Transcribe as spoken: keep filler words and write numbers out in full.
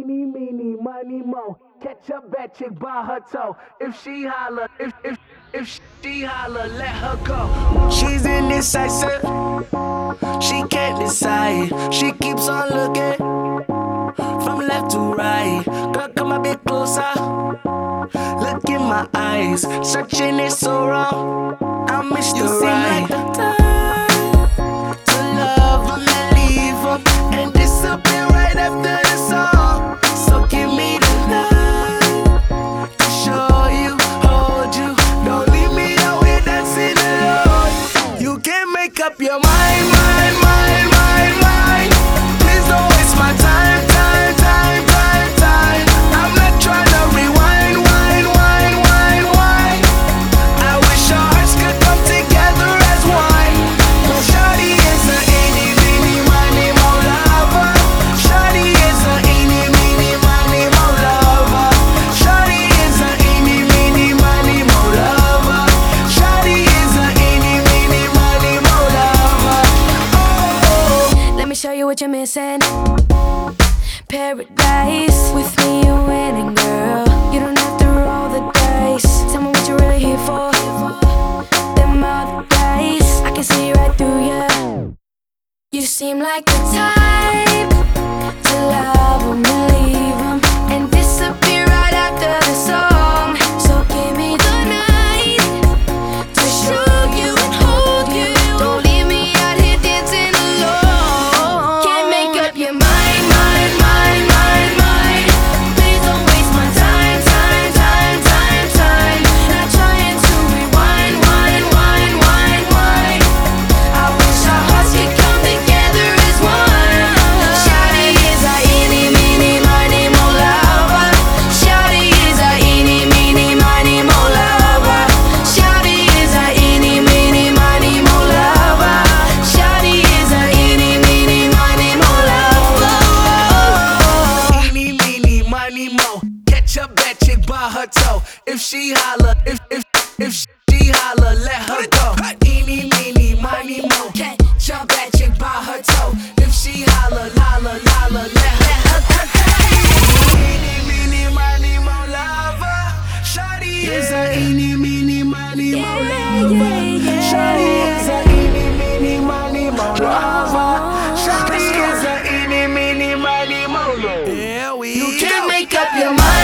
Eeny, meeny, miny, mo. Catch a bad chick by her toe. If she holler, if if if she holler, let her go. She's indecisive. She can't decide. She keeps on looking from left to right. Girl, come a bit closer. Look in my eyes. Searching is so wrong. I miss the right. Like the time to love them and leave them and disappear right after the song. So give me the night to show you, hold you. Don't leave me out here dancing alone. You can't make up your mind, mind, mind, mind, mind. Please don't waste my time, time, time, time, time. I'm not trying to rewind, wind, wind, wind, wind. I wish our hearts could come together as one. No, shawty is a eeny, meeny, miny, mo lover. Shawty is a eeny, meeny, miny, mo lover. Shawty is a eeny, meeny, miny, mo lover. Shawty is a eeny, meeny, miny, mo lover. Oh, Let me show you what you're missing. Paradise. With me you're winning, girl. You don't have to roll the dice. Tell me what you're really here for. Them other dice, I can see right through you. You seem like the type to love 'em and leave 'em and disappear right after the song. So give me the night to show you and hold you. Don't leave me out here dancing alone. Can't make up your mind, mind, mind, mind, mind. Please don't waste my time, time, time, time, time. Not trying to rewind, wind, wind, wind, wind. I wish our hearts could come together as one. Shawty is a eeny, meeny, miny, mo lover. Shawty is a eeny, meeny, miny, mo lover. Shawty is a eeny, meeny, miny, mo lover. Shawty is a eeny, meeny, miny, mo lover. eeny, meeny, miny, mo. Catch a bad chick by her toe. If she holler, if if if she holler, let her go. Eeny, meeny, miny, mo. Catch a bad chick by her toe. If she holler, holler, holler, let her go. Eeny, meeny, miny, mo lover. Shawty is a eeny, meeny, miny, mo lover. Shawty is a eeny, meeny, miny, mo lover. Shawty is a eeny, meeny, miny, mo lover. Yeah, we You can't make up your mind.